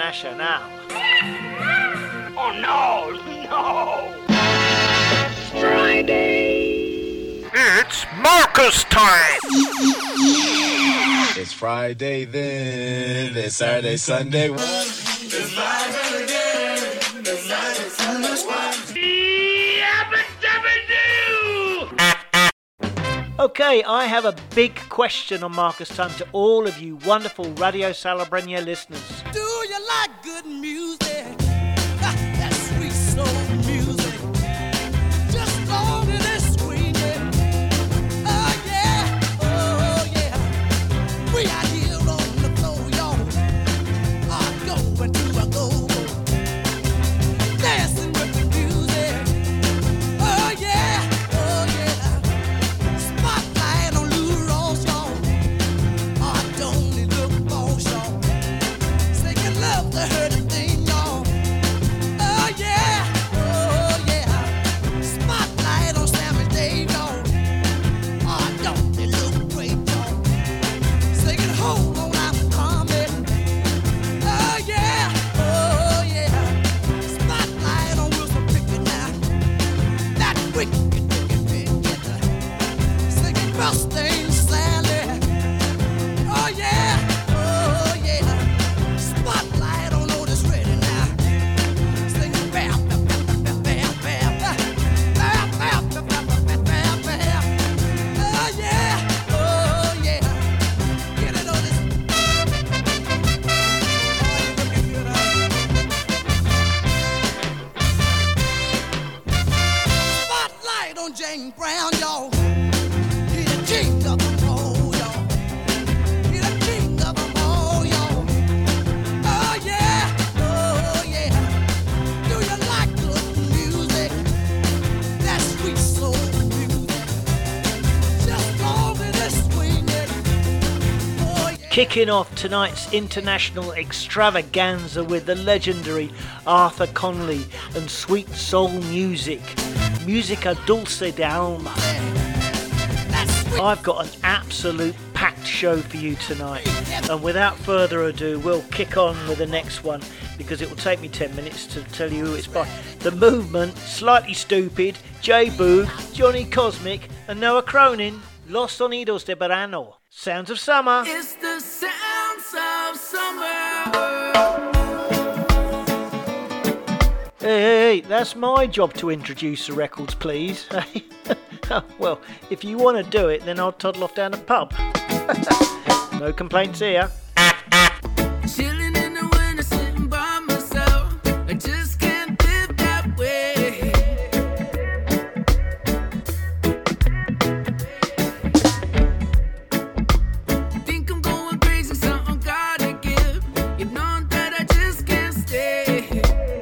International. Oh no, no! Friday. It's Marcus time! It's Friday then, it's Saturday, Sunday. It's live every day, it's Saturday, Sunday. Okay, I have a big question on Marcus Time to all of you wonderful Radio Salabreña listeners. Do you like good music? That sweet soul music. Just long as it's swinging. Oh yeah. We out here on the floor, y'all. Going to a go-go. Dancing with the music. Oh yeah. Spotlight on Lou Ross, y'all. Don't it look boss, y'all. Singing love to her to thing, y'all. Oh yeah. Spotlight on Sammy Dave, y'all. Don't it look great, y'all. Singing hold on, I'm coming. Oh yeah. Spotlight on Wilson Pickett now. That wicked Pickett. Singing Mustang Sally. Oh yeah. Spotlight on Otis Ready now. Singing bam, bam, bam, bam, bam, bam. Bam, bam, bam, bam, bam, bam, bam. Oh yeah. Get it, Otis. Looking good, huh? Spotlight on Jane Brown, y'all. He the king of them all, y'all. He the king of them all, y'all. Oh yeah. Do you like good music? That sweet soul music. Just long as it's swinging. Oh yeah. Kicking off tonight's international extravaganza with the legendary Arthur Conley and Sweet Soul Music. Musica Dulce de Alma. That sweet I've got an absolute packed show for you tonight. And without further ado, we'll kick on with the next one because it will take me 10 minutes to tell you who it's by. The Movement, Slightly Stupid, Jay Boog, Johnny Cosmic and Noah Cronin. Los Sonidos de Verano. Sounds of Summer. It's the sounds of summer. Hey, that's my job to introduce the records, please. Well, if you want to do it, then I'll toddle off down the pub. No complaints here. Chilling in the winter, sitting by myself. I just can't live that way. Think I'm going crazy, something gotta give. You know that I just can't stay.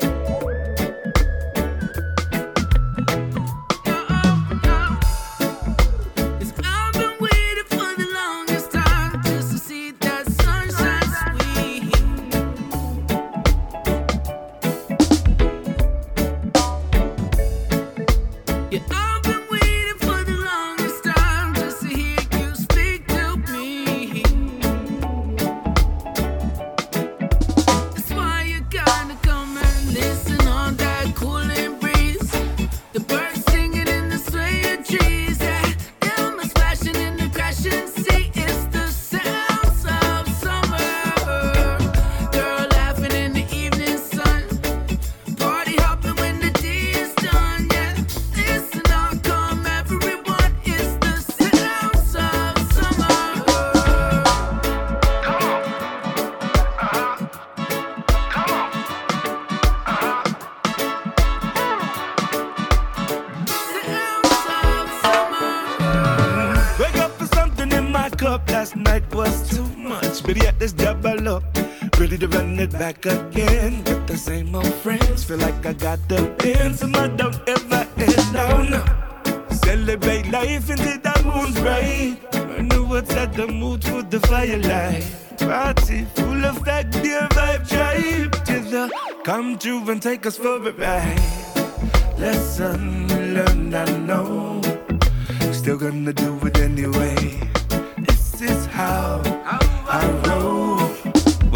Cause I've been waiting for the longest time just to see that sunshine sweet. Yeah, I've been waiting for the longest time just to hear you speak to me. That's why you gotta come and listen on that cooling breeze. The birds singing in the swaying trees. Them are splashing in the crashing sea. It's the sounds of summer. Girl laughing in the evening sun. Party hopping when the day is done. Yeah, listen on, come everyone. It's the sounds of summer. Wake up for something in my cup. Last night was too much, but yet there's double up. Ready to run it back again with the same old friends. Feel like I got the pins, and I don't ever end. No, no. Celebrate life until the moon's bright. I know what's at the mood for the firelight. Party full of that beer vibe tribe. Till the come true and take us for a ride. Lesson learned, I know. Still gonna do it anyway. This is how I roll. What you say?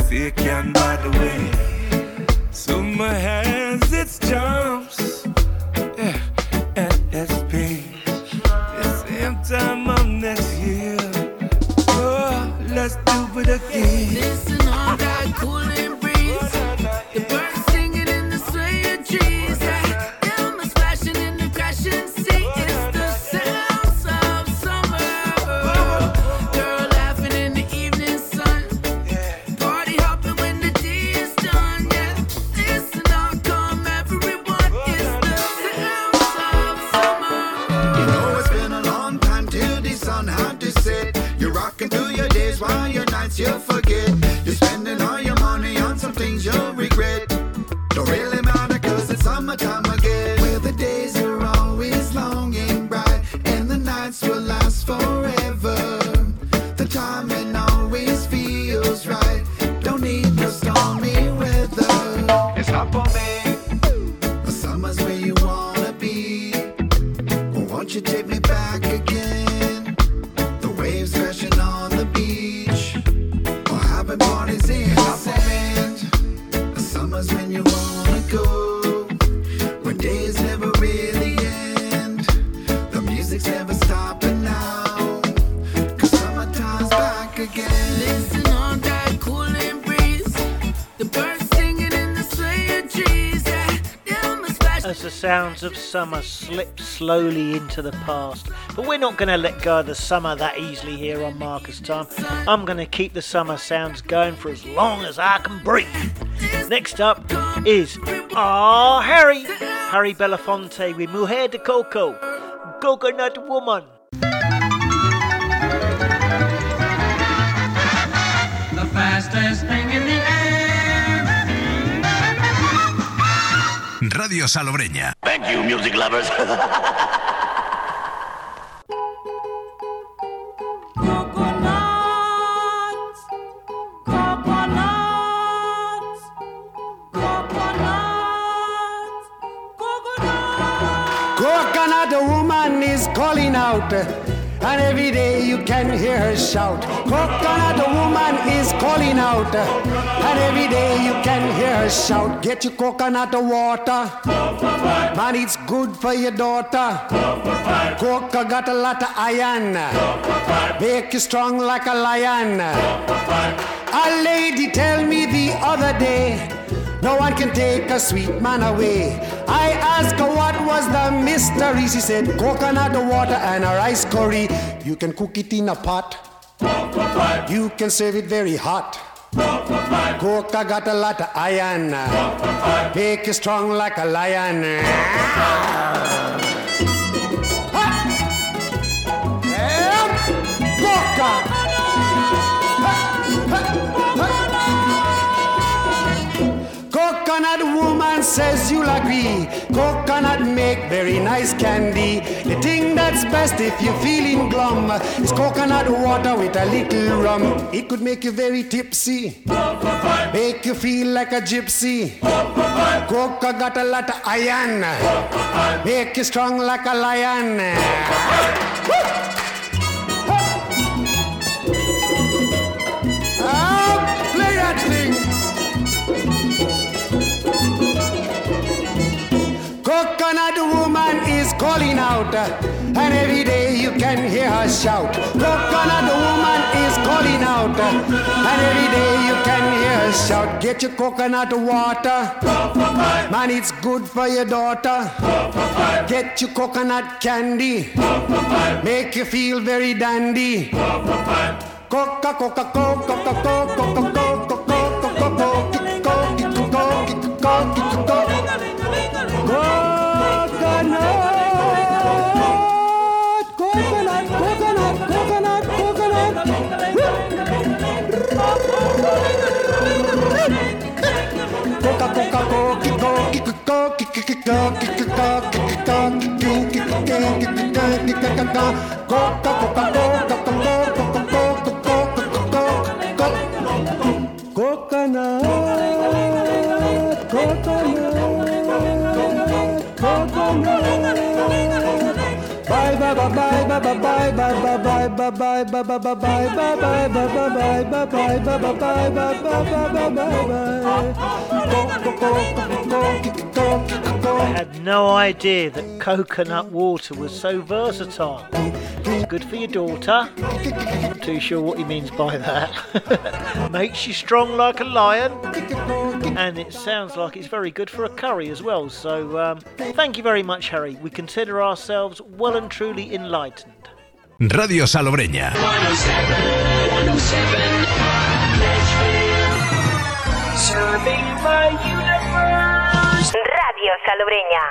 see it can by the way. Summer has its charms, yeah, at its peak. The same time of next year, oh, let's do it again. Listen on that cooling breeze, the birds singing in the swaying trees, Elma splashing in the crashing sea. It's the sounds of summer. Girl laughing in the evening sun, party hopping when the day is done. Yeah, listen on, come everyone. It's the sounds of summer. You know it's been a long time till the sun had to set. You're rocking through your days while your nights you forget. You're spending all your money on some things you'll regret. Don't really matter cause it's summertime again, where the days are always long and bright and the nights will last forever. The timing always feels right. Don't need no stormy weather. It's hot for me. The summer's where you wanna be. Well, won't you take me back again? The waves crashing on the beach, or having parties in the sand. The summer's when you wanna go, when days never really end. The music's never stopping now, cause summertime's back again. Listen on that cooling breeze, the birds singing in the swaying trees. Elma splashing. As the sounds of summer slip slowly into the past. But we're not going to let go of the summer that easily here on Marcus Time. I'm going to keep the summer sounds going for as long as I can breathe. Next up is Harry Belafonte with Mujer de Coco, Coconut Woman. The fastest thing in the air. Radio Salobreña. Thank you, music lovers. Coconut woman is calling out, and every day you can hear her shout. Coconut woman is calling out, and every day you can hear her shout. Get your coconut water, man, it's good for your daughter. Coca got a lot of iron, make you strong like a lion. A lady tell me the other day, no one can take a sweet man away. I asked her what was the mystery. She said coconut water and a rice curry. You can cook it in a pot, you can serve it very hot. Coca got a lot of iron, make you strong like a lion. Coca. Coconut woman says you'll agree, coconut make very nice candy. The thing that's best if you're feeling glum is coconut water with a little rum. It could make you very tipsy, make you feel like a gypsy. Coca got a lot of iron, make you strong like a lion. Play that thing. Coconut woman is calling out, and every day you can hear her shout. Coconut woman is calling out, and every day you can hear her shout. Get your coconut water, man, it's good for your daughter. Get your coconut candy, make you feel very dandy. Coca, Coca, Coca, Coca, Coca, Coca, Coca, Bye bye bye bye bye bye bye bye bye bye bye bye bye bye bye bye bye bye I had no idea that coconut water was so versatile. It's good for your daughter. Not too sure what he means by that. Makes you strong like a lion. And it sounds like it's very good for a curry as well. So thank you very much, Harry. We consider ourselves well and truly enlightened. Radio Salobreña. 107, serving my universe. Radio Salobreña.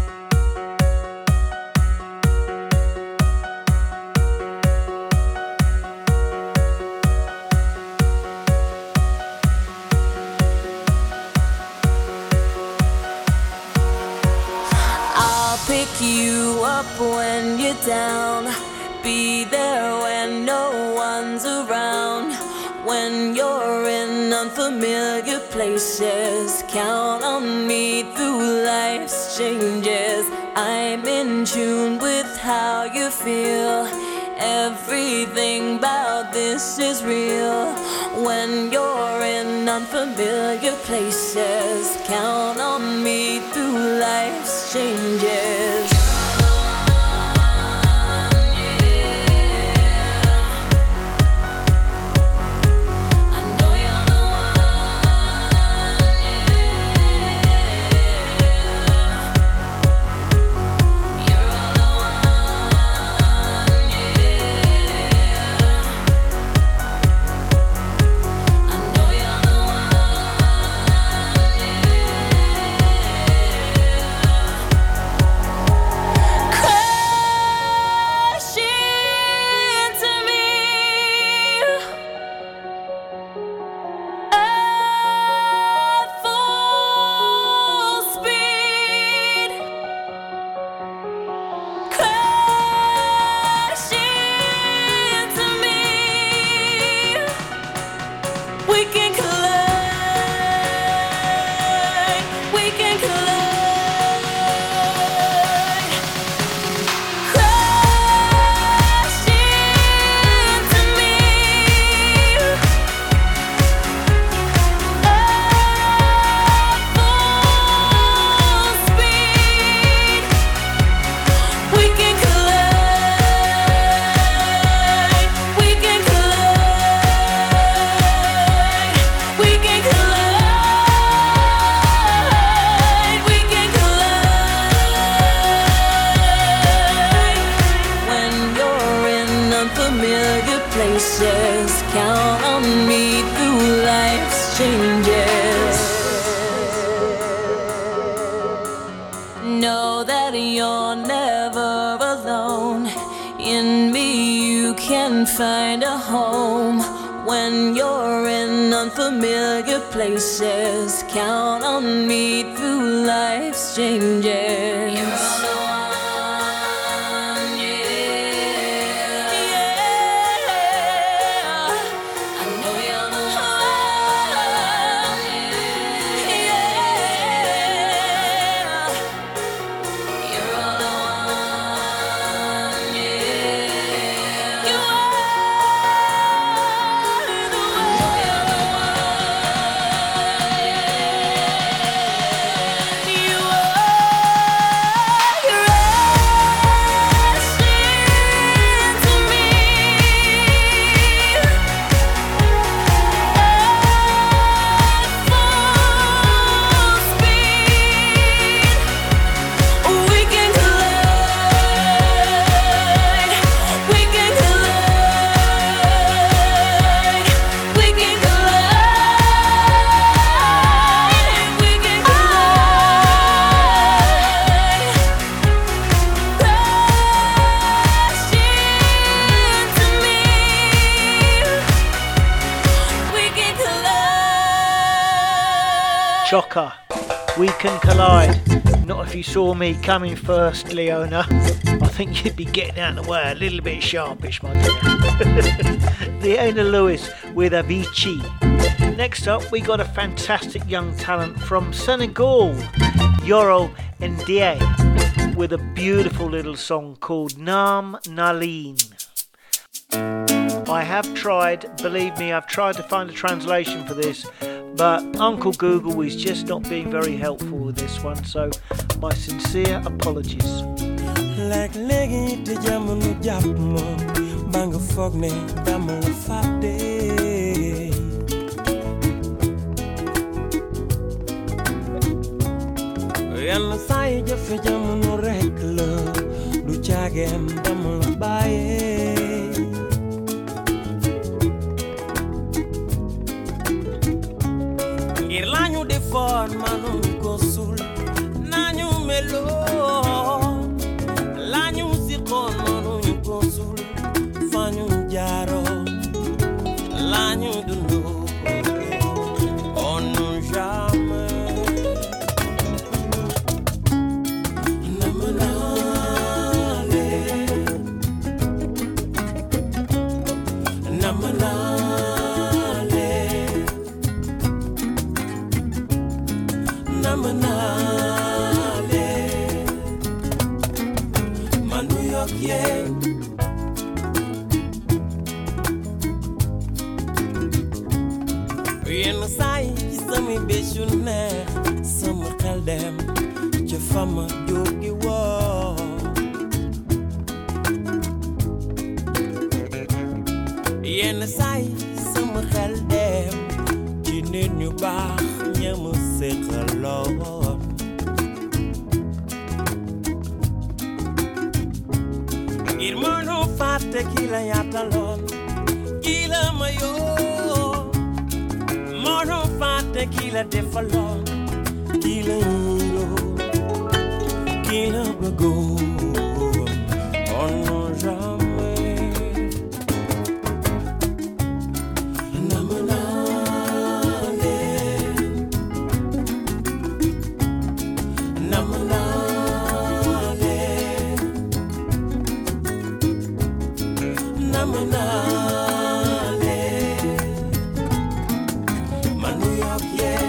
I'll pick you up when you're down. Be there when no one's around. When you're in unfamiliar places, count on me through life's changes. I'm in tune with how you feel. Everything about this is real. When you're in unfamiliar places, count on me through life's changes. Find a home when you're in unfamiliar places. Count on me through life's changes. You're all the one, yeah. Yeah. I know you're the one, yeah. You're all the one, yeah. You are. Chocker, we can collide. Not if you saw me coming first, Leona. I think you'd be getting out of the way a little bit sharpish, my dear. Leona Lewis with Avicii. Next up, we got a fantastic young talent from Senegal, Yoro Ndiaye. with a beautiful little song called Naam Naleen. I have tried, believe me, I've tried to find a translation for this, but Uncle Google is just not being very helpful with this one, so my sincere apologies. Like leggy to jamu japmo, banga fogne, damu fate. Yalla say jafe jamu rekla, du chagem damu baye. Lanyu de fort manu kosul nanyu melo lanyu sikon manu kosul fanyu jaro lanyu dundu onu jamais namanale Manale, Manu York, yeah. Rien ne sai, qui sami bechune, sama kaldem, je fama yogi wo. Rien ne sai, sama kaldem, qui ne nous bat, nyama sekalo. Irmano fate kila yatalon, kila mayo. Mono fate kila defalon, kila iro, kila bago. Ono jamais. Namanale, namanale. Namanale, Manu York, yeah.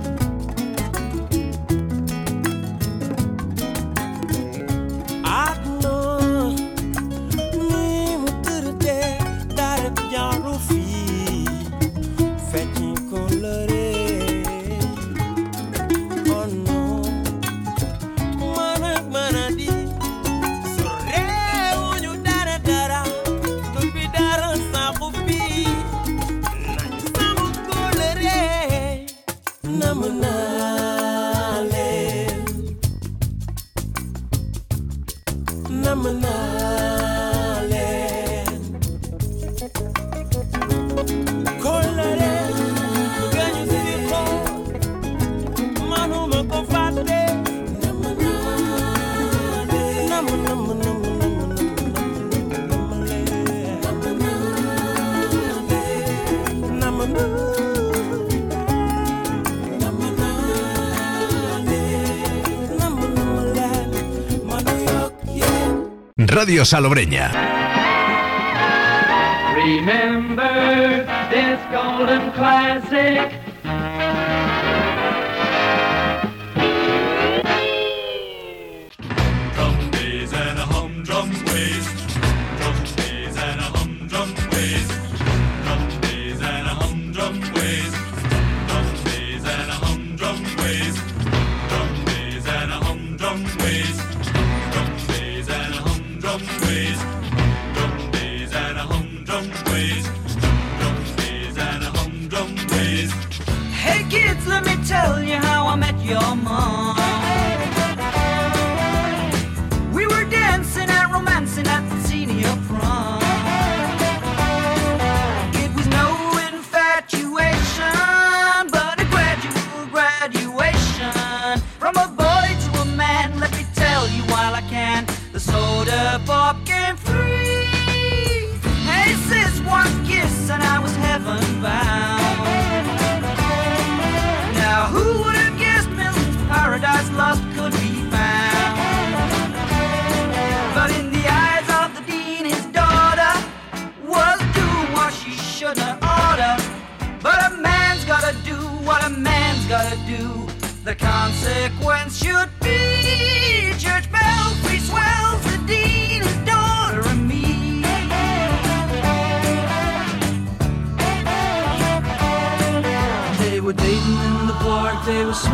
Adno, ni muturte, darab jarufi, fetching colore. Oh no, manadi. Namanale, namanale, colore, ganho ziko, manu me confate. Namanale, namanale, namanale. Radio Salobreña. Remember this golden classic. Drum days and a humdrum ways. Drum days and a humdrum ways. Drum days and a humdrum ways. Drum days and a humdrum ways. Drum days and a humdrum ways. Drum days and a humdrum ways. Drum days and a humdrum ways. Drum days and a humdrum ways. Hey kids, let me tell you how I met your mom. We were dancing and romancing at the senior prom. It was no infatuation, but a gradual graduation. From a boy to a man, let me tell you while I can, the soda pop came free. Hey sis, one kiss and I was heaven bound. Now who would have guessed Milton's Paradise Lost could be found? But in the eyes of the dean, his daughter was doing what she should have oughta. But a man's gotta do what a man's gotta do. The consequence should be church bells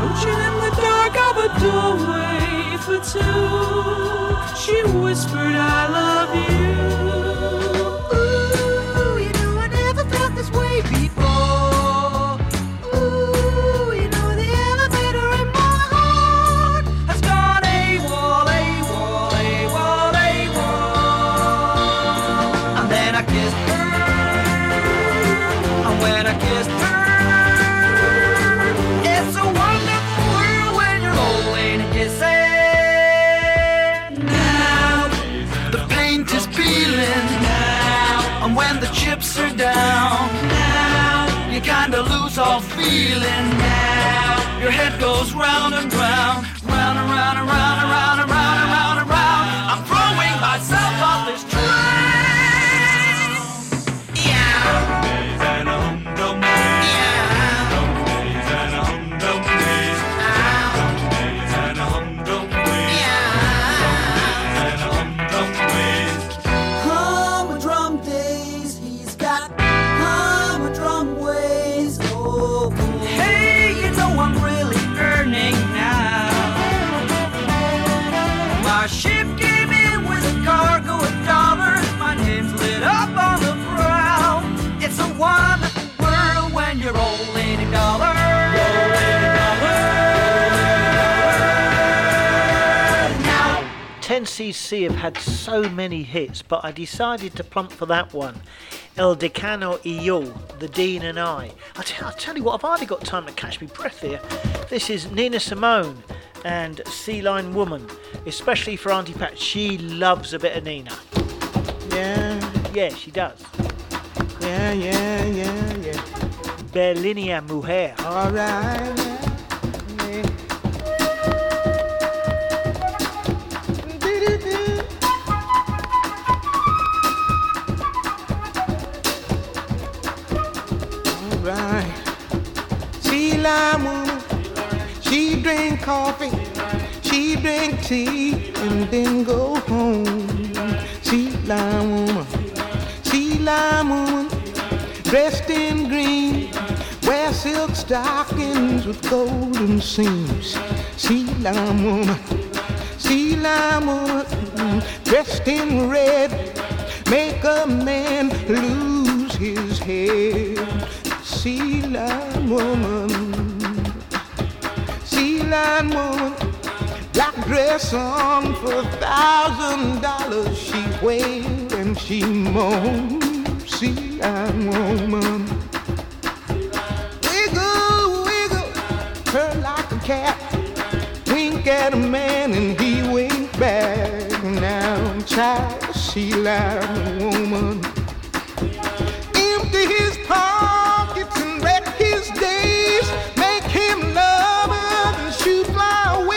Crouching in the dark of a doorway for two, she whispered, I love you. Ooh, you know I never felt this way before. Ooh, you know the elevator in my heart has gone AWOL, AWOL, AWOL, AWOL. And then I kissed her, and when I kissed her, it's a wonderful world when you're holding and kissing. Now the paint is peeling. And when the chips are down, now you kinda lose all feeling. Now your head goes round and round, round and round and round and round and round and round and round. I'm throwing myself off this train. My ship came in with a cargo of dollars. My name's lit up on the prow. It's a wonderful world when you're rolling in dollars. Now 10cc have had so many hits, but I decided to plump for that one. El Decano y Yo, The Dean and I. I'll tell you what, I've hardly got time to catch me breath here. This is Nina Simone and Sea Lion Woman, especially for Auntie Pat. She loves a bit of Nina. Yeah, she does. Yeah. Berlinea Mujer. All right. Yeah. All right. Sea Lion Woman, she drink coffee, she drink tea, and then go home. Sea Lion Woman, dressed in green, wear silk stockings with golden seams. Sea Lion Woman, dressed in red, make a man lose his head. Sea Lion Woman, black dress on for $1,000. She wailed and she moaned. Sea Lion Woman, wiggle, her like a cat. Wink at a man and he winked back. Now child, Sea Lion Woman, empty his pockets and wreck his days, make him love her and shoot fly away.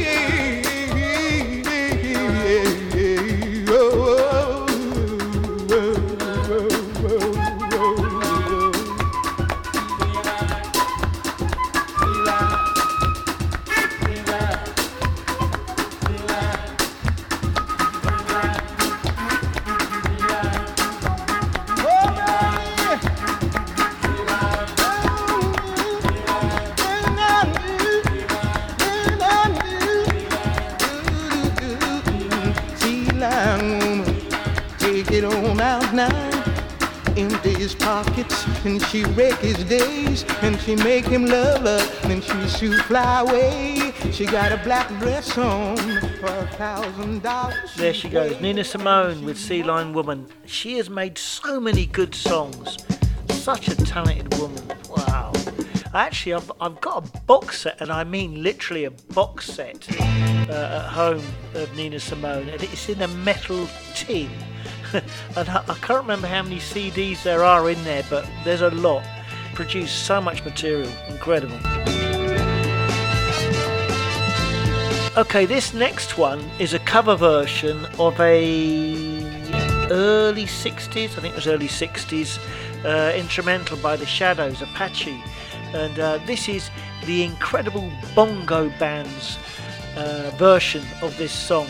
Empty his pockets and she wreck his days, and she make him love her, then she shoot fly away. She got a black dress on for $1,000. There she goes, Nina Simone with Sea Lion Woman. She has made so many good songs. Such a talented woman. Wow. Actually, I've got a box set, and I mean literally a box set at home of Nina Simone, and it's in a metal tin. And I can't remember how many CDs there are in there, but there's a lot. Produced so much material. Incredible. Okay, this next one is a cover version of a early 60s, I think it was early 60s, instrumental by The Shadows, Apache. And this is the incredible Bongo Band's version of this song.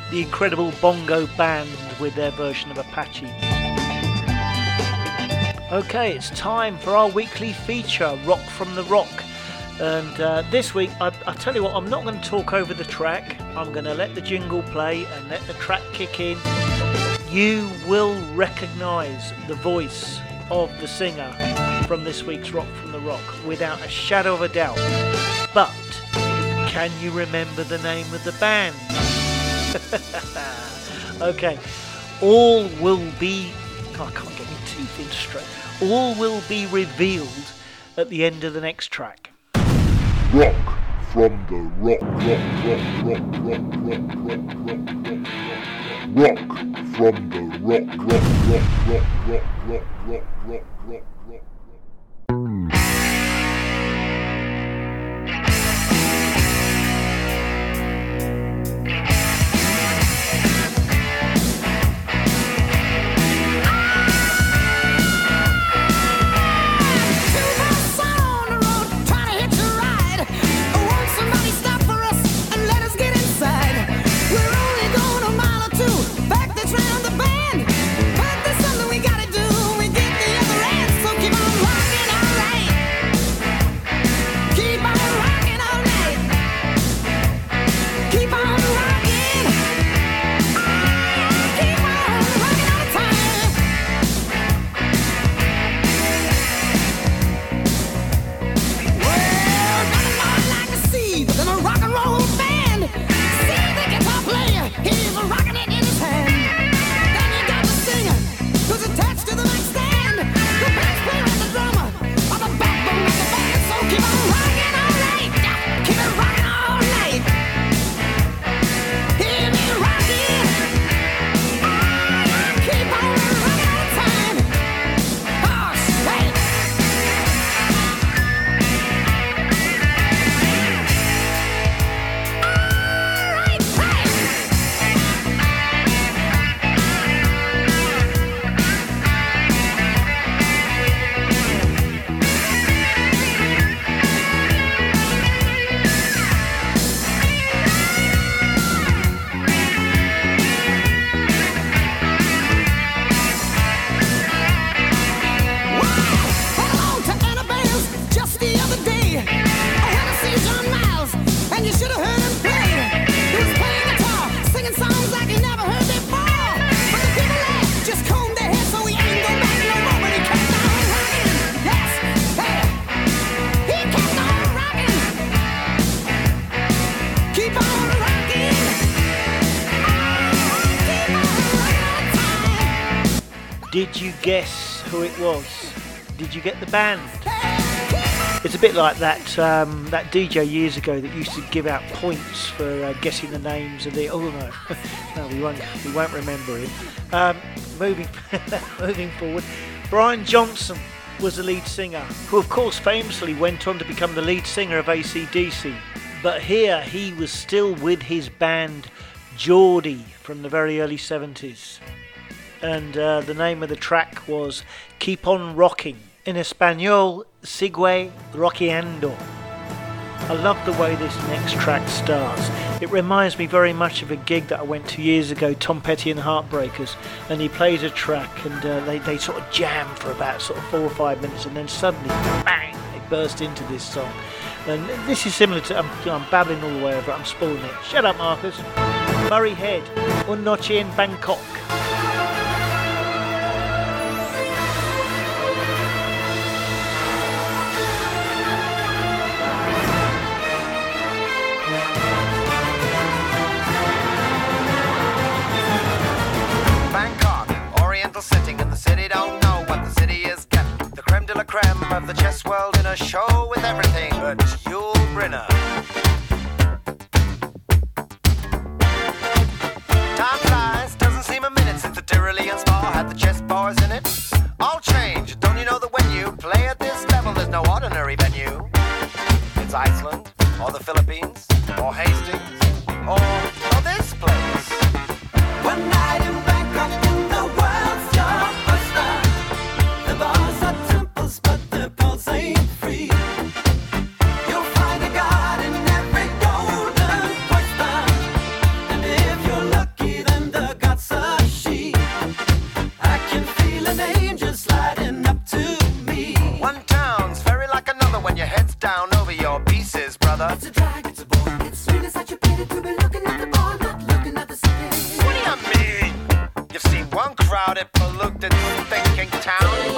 the incredible Bongo Band with their version of Apache. Okay, it's time for our weekly feature, Rock from the Rock. And this week, I tell you what, I'm not going to talk over the track. I'm going to let the jingle play and let the track kick in. You will recognise the voice of the singer from this week's Rock from the Rock without a shadow of a doubt. But can you remember the name of the band? Okay, all will be... Oh, I can't get my teeth in straight. All will be revealed at the end of the next track. Rock from the Rock, rock from the rock. Round the band, but there's something we gotta do. We get the other end, so keep on rocking all night. Keep on rocking all night. Keep on rocking. Keep on rocking all the time. Well, nothing more like a seed than a rock and roll band. See the guitar player, he's rocking it in his hand. Who's attached to the mic stand? The bass player and the drummer are the backbone of the band. So keep on rocking all night. Keep it rocking all night. Hear me rocking. Keep on rocking all the time. Oh, shit. Did you guess who it was? Did you get the band? It's a bit like that DJ years ago that used to give out points for guessing the names of the... Oh no, no, we won't remember him. Moving forward, Brian Johnson was the lead singer, who of course famously went on to become the lead singer of AC/DC. But here he was still with his band Geordie from the very early 70s. And the name of the track was Keep On Rocking. In Espanol, Sigue Rockeando. I love the way this next track starts. It reminds me very much of a gig that I went to years ago, Tom Petty and the Heartbreakers, and he plays a track and they sort of jam for about sort of 4 or 5 minutes, and then suddenly, bang, they burst into this song. And this is similar to, I'm babbling all the way over it, I'm spoiling it. Shut up, Marcus. Murray Head, Un Noche in Bangkok. Sitting in the city, don't know what the city is getting. The creme de la creme of the chess world in a show with everything but Yul Brynner. Time flies, doesn't seem a minute since the Tyrolean Spa had the chess bars in it. All change, don't you know that when you play at this level, there's no ordinary venue? It's Iceland, or the Philippines, or Hastings, or this place. One night in Bangkok in the world's your oyster. The bars are temples, but the pulse ain't free. You'll find a god in every golden oyster. And if you're lucky, polluted, stinking town.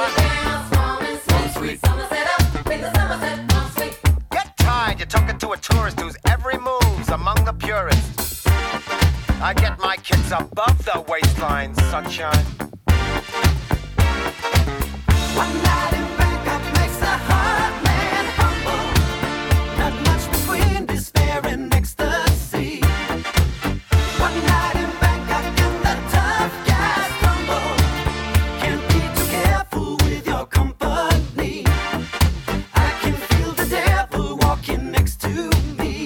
Get tired, you're talking to a tourist whose every move's among the purists. I get my kids above the waistline, sunshine. One night in Bangkok makes the heart man humble. Not much between despair and ecstasy. One night in Bangkok and the tough guys crumble. Can't be too careful with your company. I can feel the devil walking next to me.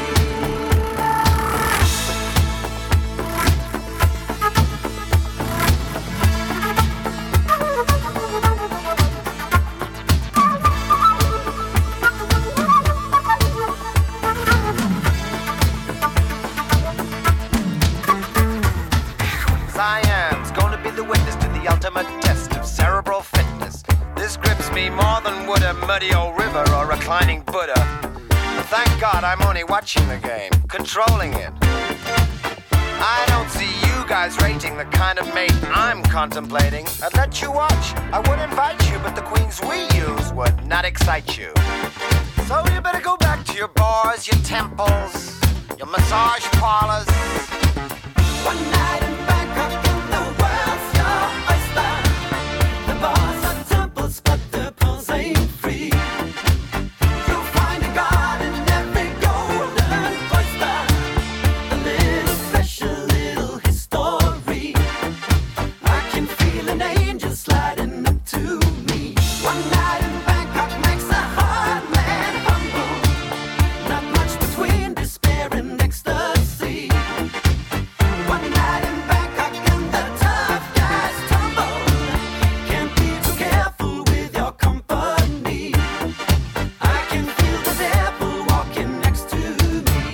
Siam's gonna be the witness to the ultimate test of cerebral fitness. This grips me more than would a muddy old river or reclining Buddha. But thank God I'm only watching the game, controlling it. I don't see you guys rating the kind of mate I'm contemplating. I'd let you watch, I would invite you, but the queens we use would not excite you. So you better go back to your bars, your temples, your massage parlors. One night in Bangkok and the world's your oyster. The bars are temples, but the pearls ain't free. You'll find a god in every golden oyster. A little special, little history. I can feel an angel sliding up to me. One night in Bangkok makes a hard man humble. Not much between despair and ecstasy. One night in Bangkok and the tough guys tumble. Can't be too careful with your company. I can feel the devil walking next to me.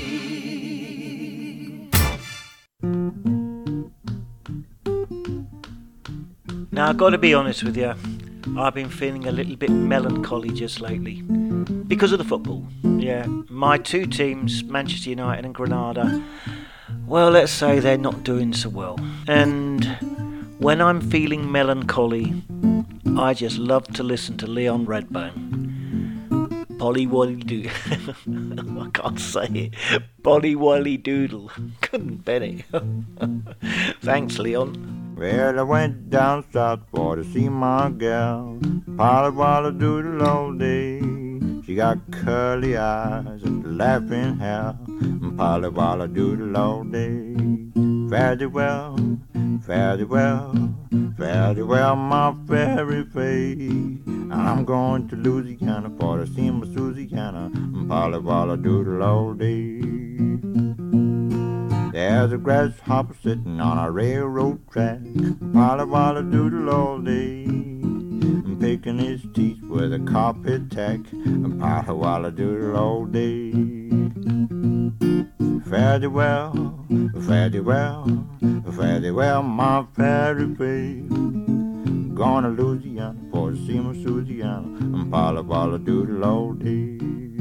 Now, I've got to be honest with you, I've been feeling a little bit melancholy just lately. Because of the football. Yeah, my two teams, Manchester United and Granada, well, let's say they're not doing so well. And when I'm feeling melancholy, I just love to listen to Leon Redbone. Polly Wolly Doodle. I can't say it. Polly Wolly Doodle. Couldn't bet it. Thanks, Leon. Well, I went down south for to see my gal, Polly Wolly Doodle all day. She got curly eyes and laughing hair, Polly Wolly Doodle all day. Fare thee well, fare thee well, fare thee well, my fairy face. I'm going to Louisiana for to see my Susiana, Polly Wolly Doodle all day. There's a grasshopper sitting on a railroad track, Polly Wolly Doodle all day. Picking his teeth with a carpet tack, Polly Wolly Doodle all day. Fare thee well, fare thee well, fare thee well, my fairy face. Going to Louisiana for to see my Susiana, Polly Wolly Doodle all day.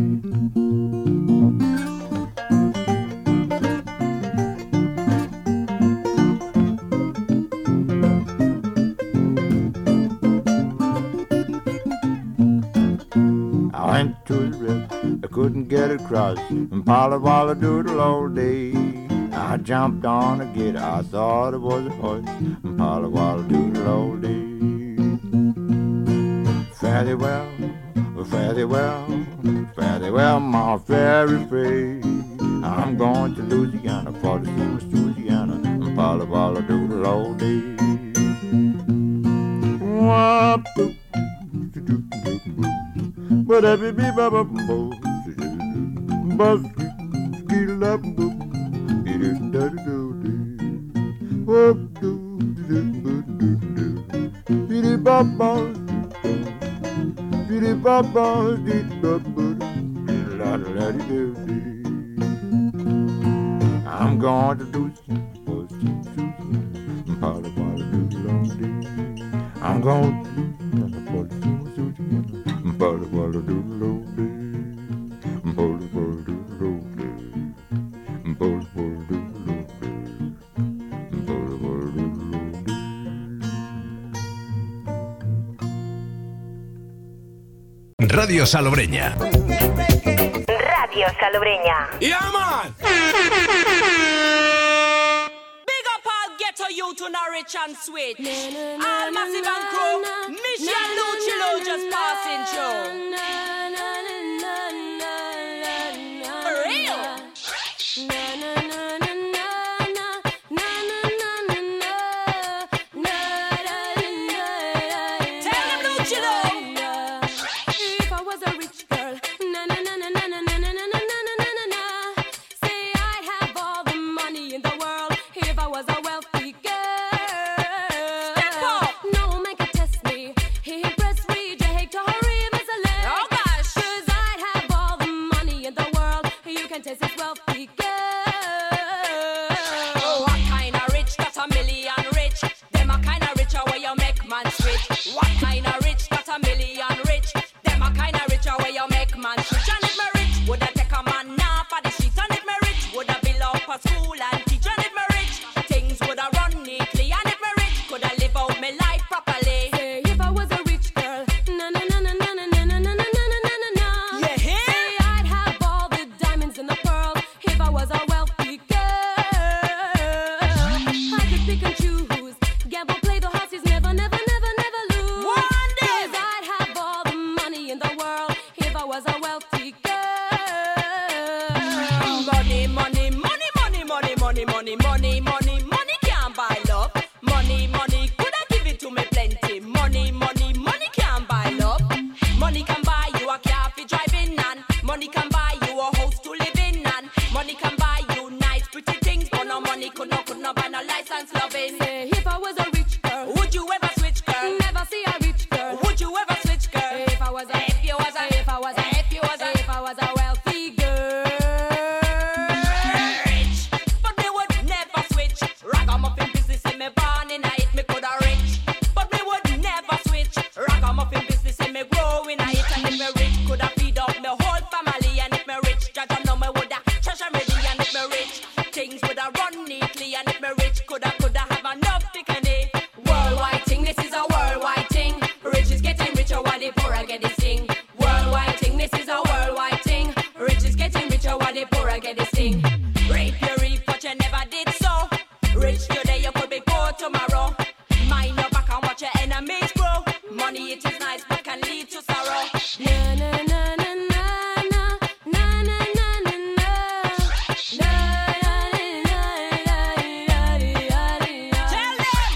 I went to the river, I couldn't get across, Polly Wolly Doodle all day. I jumped on a gator, I thought it was a horse, Polly Wolly Doodle all day. Fare thee well, fare thee well, fare thee well, my fairy face. I'm going to Louisiana for to see my Susiana, Polly Wolly Doodle all day. Wah-boo. But every be baba bo, buzz, get it up, get it dirty, oh, do, get it baba, get it baba, get it baba, I'm going to do Polly Wolly Doodle all day. I'm going to do Polly Wolly Doodle all day. Polly Wolly Doodle all day. Polly Wolly Doodle all day. Polly Wolly Doodle all day. Radio Salobreña. Radio Salobreña. Yeah, man. Big up all ghetto youth who not rich and sweet. All massive and crew. Mission Luchilo just passing through. For real. Tell them Luchilo. If I was a rich girl, na na na na na na na na na na na na na. Say I'd have all the money in the world if I was a wealthy girl. Step up. No man can test me. He impress me, hate to hurry him as a leg. Oh gosh. 'Cause I'd have all the money in the world. You can test this wealthy girl. Oh, what kind of rich? That's a million rich. Them a kind of richer where you make man switch. What kind of rich? That's a million rich. Them a kind of richer where you make man switch. And if me rich, would I take a man now for the streets? And if me rich, would I build up a school and teach? And if me rich, things would I run neatly. And if me rich, could I live out my life properly? Say if I was a rich girl, na na na na na na na na na na na na na na. You hear? Say I'd have all the diamonds and the pearls if I was a wealthy girl. I could pick and choose, gamble, play the horses, never, never, never, never lose. One day. 'Cause I'd have all the money in the world if I was a wealthy girl. Money, money, money, money, money, money, money, money, money, money can't buy love. Money, money, could I give it to me plenty? Money, money, money can't buy love. Money can buy you a car for driving and money can buy you a house to live in and money can buy you nice pretty things, but no money could not buy no license loving. Say if I was a rich girl, Would you ever switch, girl? never see a rich girl. Would you ever switch, girl? If I was a, If you was a, if I was a, if you was a, if I was a wealthy girl. rich, but me would never switch. Ragamuffin business in me born in it, me coulda rich, but me would never switch. Ragamuffin business in me grow in it, and if me rich, coulda feed up me whole family. And if me rich, judge know me woulda treasure me. And if me rich, things woulda run neatly. And if me rich, coulda have enough picking. Worldwide thing, this is a worldwide thing. Rich is getting richer while the poor are getting sting. Worldwide thing, this is a worldwide thing. Rich is getting richer while the poor are getting sting. Rape you reap what you never did so. Rich today, you could be poor tomorrow. Mind your back and watch your enemies grow. Money it is nice but can lead to sorrow. Na na na na na na na na na na na. Na na na na na na na. Tell them.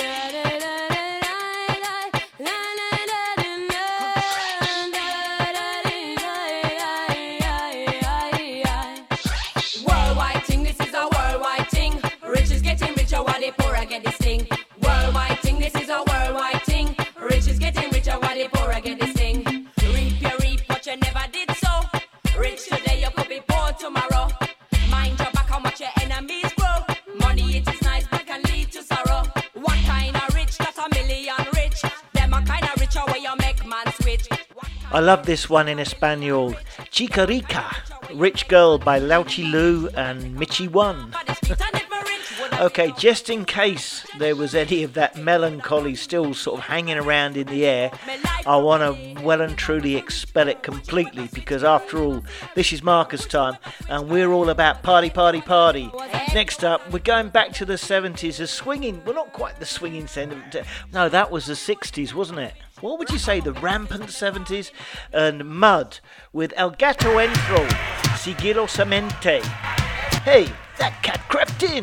Worldwide thing, this is a worldwide thing. Rich is getting richer while the poor are getting sting. Worldwide thing, this is a worldwide thing. Rich is getting richer while the poor are getting sting. Reap you reap what you never did so. Rich today, you could be poor tomorrow. Mind your back and watch your enemies grow. Money it is nice but can lead to sorrow. What kind of rich? That's a million rich. Them a kind of richer where you make man switch. I love this one in Espanol. Chica Rica, Rich Girl by Lauchi Lou and Michi One. Okay, just in case there was any of that melancholy still sort of hanging around in the air, I want to well and truly expel it completely, because after all, this is Marcus time and we're all about party, party, party. Next up, we're going back to the 70s, a swinging, well, not quite the swinging sentiment. No, that was the 60s, wasn't it? What would you say, the rampant 70s? And Mud with El Gato Entró, Sigilosamente. Hey, that cat crept in.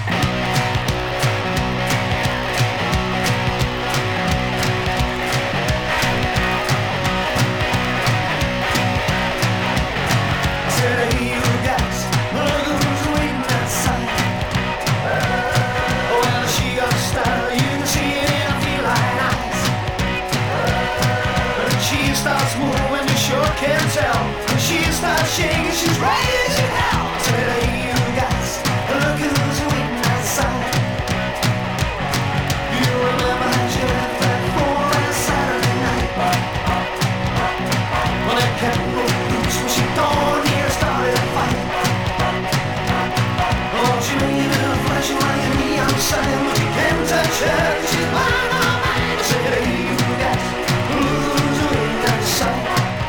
Starts moving, you sure can tell. When she starts shaking, she's raising hell. I said, hey, you guys, look who's waiting outside. You remember how you left that floor on a Saturday night? Well, that cat broke loose when she dawned here started a fight. Oh, she made a flashing like a neon sign, but you can't touch her, she's mine, oh mine. I said, hey, you guys, who's waiting outside?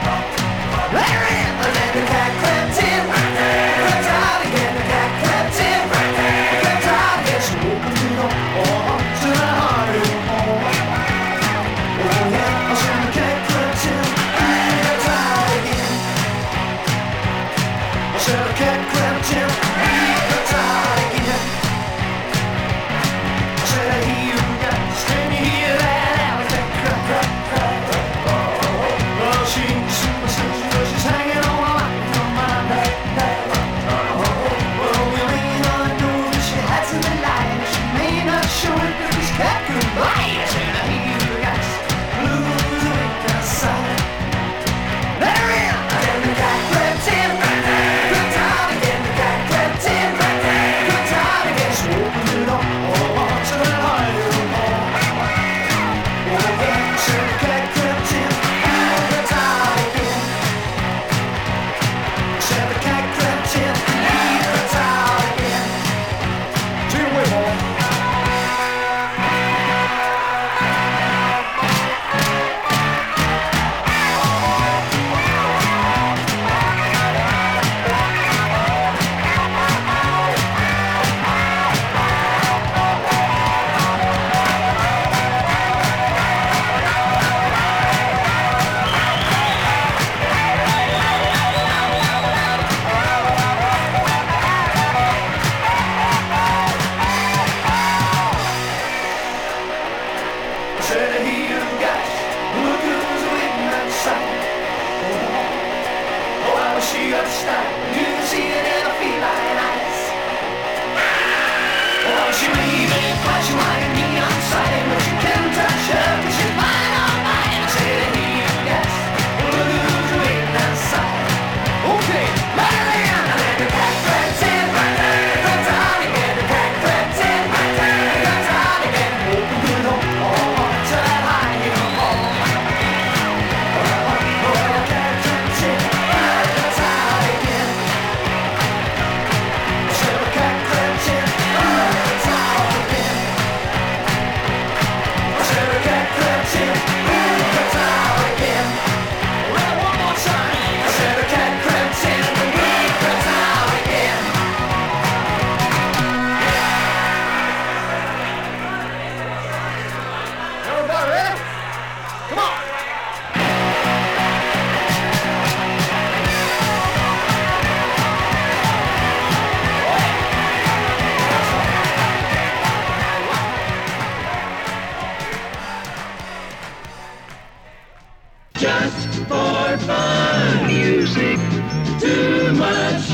just for fun. Music too much.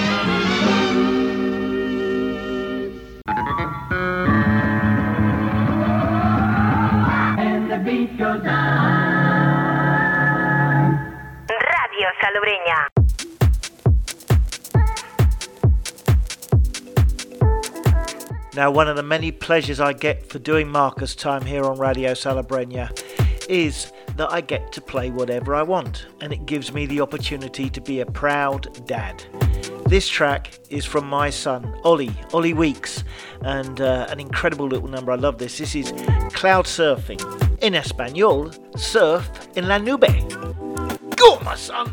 And the beat goes on. Radio Salobreña. Now, one of the many pleasures I get for doing Marcus Time here on Radio Salobreña is that I get to play whatever I want, and it gives me the opportunity to be a proud dad. This track is from my son, Ollie Weeks, and an incredible little number. I love this. This is Cloud Surfing. In Espanol, surf en la nube. Go, my son!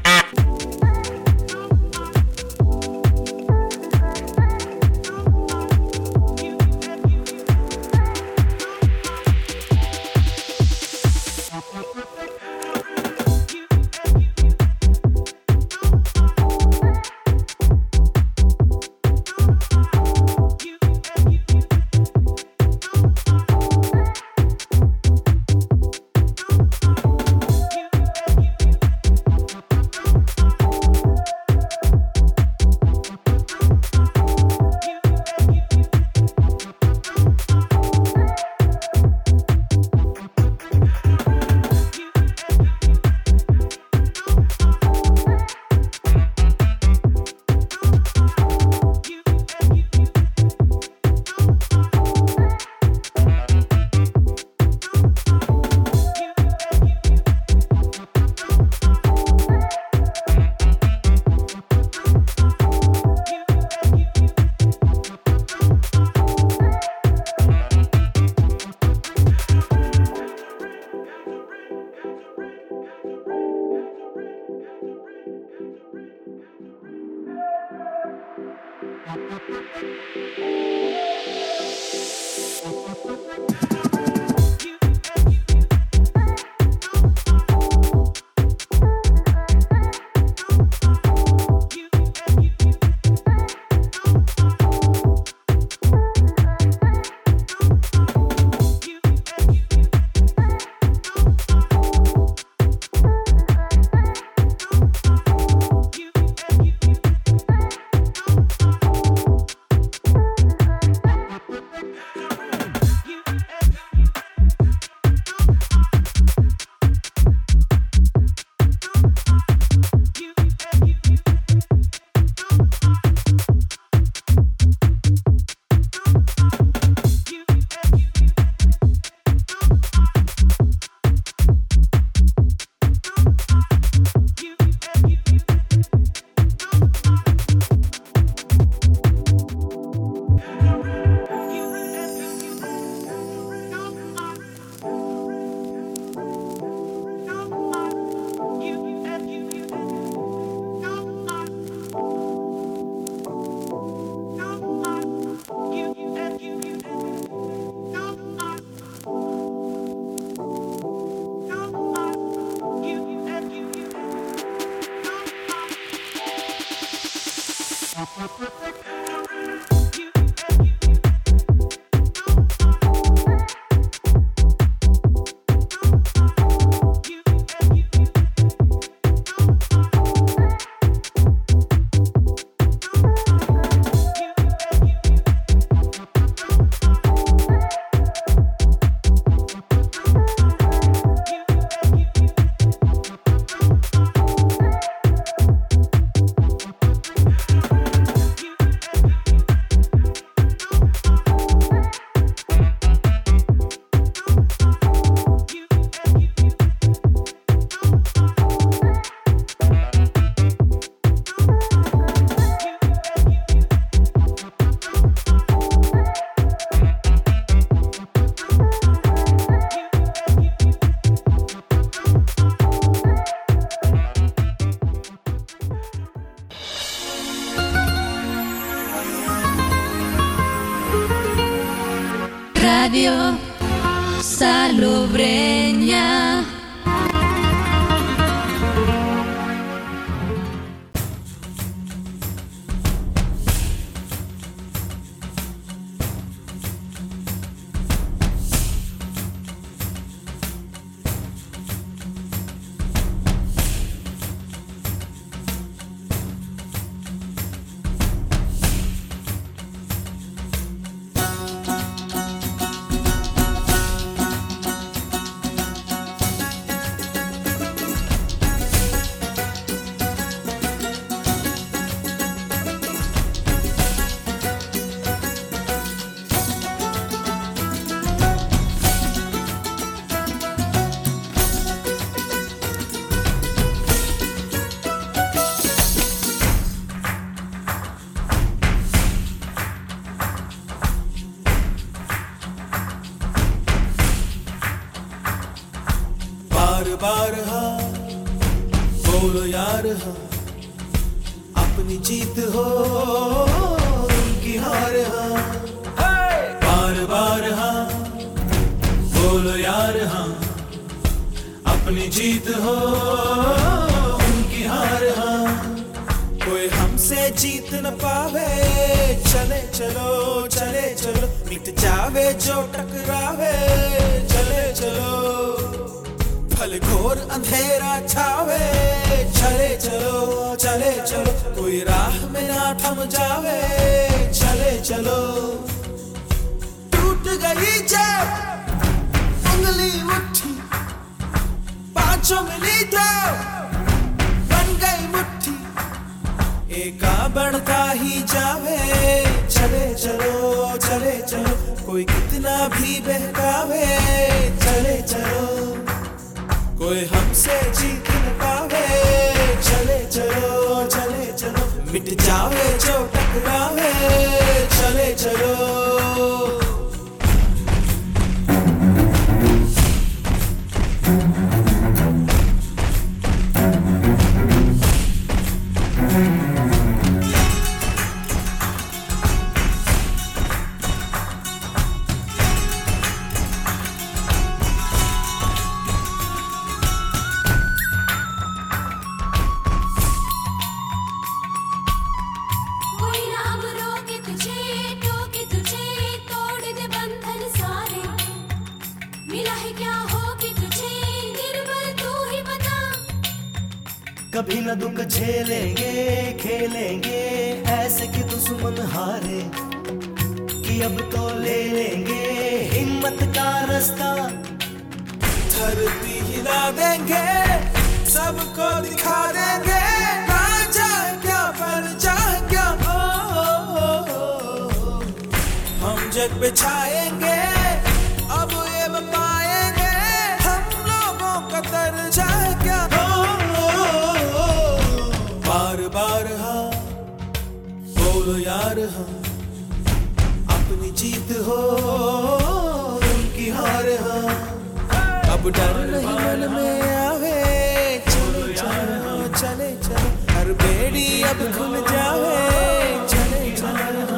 Radio Salobreña. बार बार हाँ बोलो यार हाँ अपनी जीत हो उनकी हार हाँ बार बार हाँ बोलो यार हाँ अपनी जीत हो उनकी हार हाँ कोई हमसे जीत न पावे चले चलो चले चलो मिट जावे जो टकरावे चले चलो भले घोर अंधेरा छावे चले चलो कोई राह में ना थम जावे चले चलो टूट गई जब उंगली मुट्ठी पांचों मिली तो बन गई मुट्ठी एका बढ़ता ही जावे चले चलो कोई कितना भी बहकावे चले चलो कोई हमसे जीत न पावे चले चलो मिट जावे जो टकरावे चले चलो कभी न दुख झेलेंगे खेलेंगे ऐसे कि दुश्मन हारे कि अब तो ले लेंगे हिम्मत का रास्ता धरती हिला देंगे सबको दिखा देंगे ना जाए क्या पर जाए क्या हम जग पे छाएंगे अब ये पाएंगे हम लोगों का दर्जा क्या बार बार हाँ बोलो यार हाँ अपनी जीत हो उनकी हार हाँ अब डर नहीं मन में आवे चले चलो हर बेड़ी अब खुल जावे चले चलो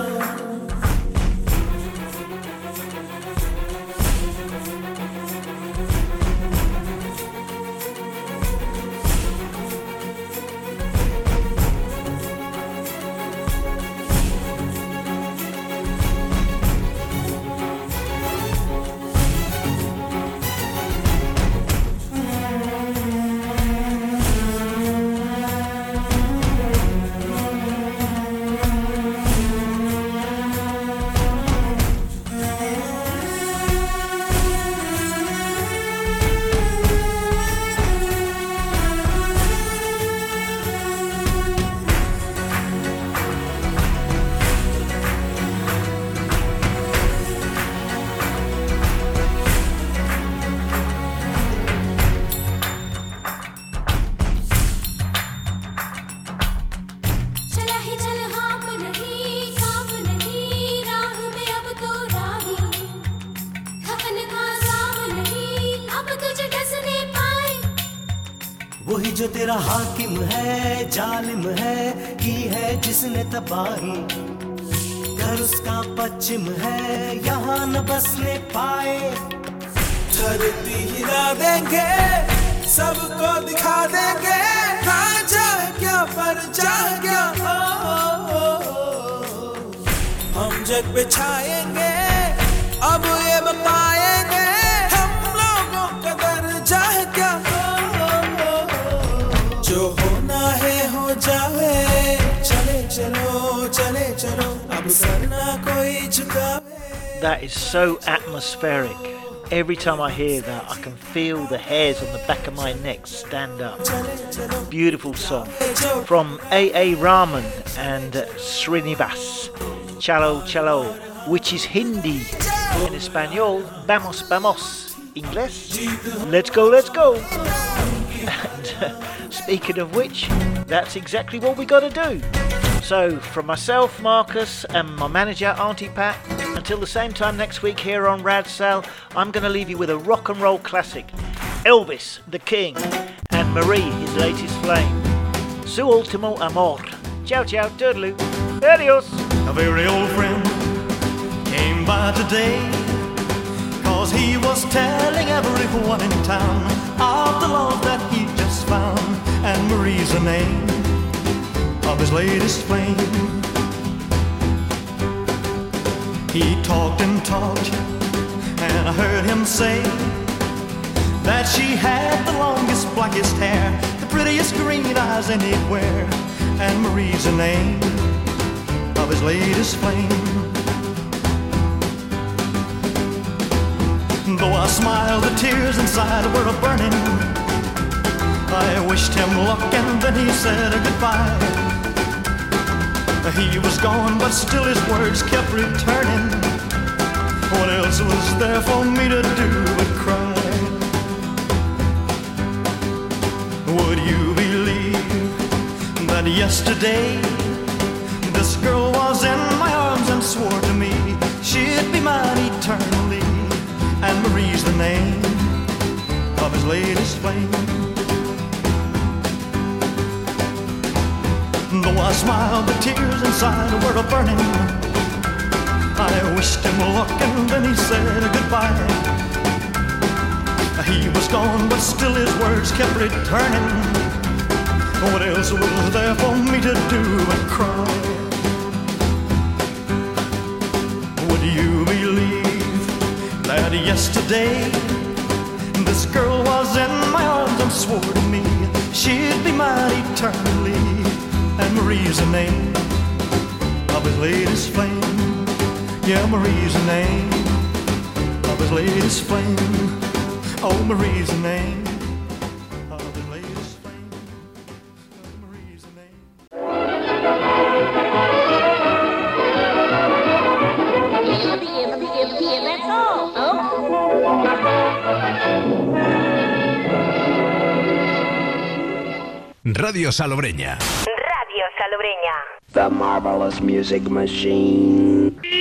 वही जो तेरा हाकिम है जालिम है की है जिसने तबाही घर उसका पश्चिम है यहाँ न बसने पाए धरती हिला देंगे सबको दिखा देंगे ना जाए क्या पर जाए क्या हम जग पे छाएंगे अब ये पाएंगे हम लोगों का दर्जा है क्या जो होना है हो जावे चले चलो अब सर ना कोई झुकावे. That is so atmospheric. Every time I hear that, I can feel the hairs on the back of my neck stand up. Beautiful song from A.A. Rahman and Srinivas. Chalo Chalo, which is Hindi. In Espanol, vamos vamos. English, let's go, let's go. And speaking of which, that's exactly what we got to do. So, from myself, Marcus, and my manager, Auntie Pat, until the same time next week here on Radsal, I'm going to leave you with a rock and roll classic. Elvis, the King, and Marie, his latest flame. Su ultimo amor. Ciao, ciao, toodaloo. Adios. A very old friend came by today, 'cause he was telling everyone in town of the love that he just found. And Marie's the name of his latest flame. He talked and talked, and I heard him say that she had the longest, blackest hair, the prettiest green eyes anywhere. And Marie's the name of his latest flame. Though I smiled, the tears inside were a-burning. I wished him luck and then he said goodbye. He was gone, but still his words kept returning. What else was there for me to do but cry? Would you believe that yesterday this girl was in my arms and swore to me she'd be mine eternally? And Marie's the name of his latest flame. Though I smiled, the tears inside were a-burning. I wished him luck and then he said goodbye. He was gone, but still his words kept returning. What else was there for me to do but cry? Would you believe that yesterday this girl was in my arms and swore to me she'd be mine eternally? And Marie's the name of his latest flame. Yeah, Marie's the name of his latest flame. Oh, Marie's the name of his latest flame. Oh, Marie's the name. That's all. Oh. Radio Salobreña. Radio Salobreña. The Marvelous Music Machine.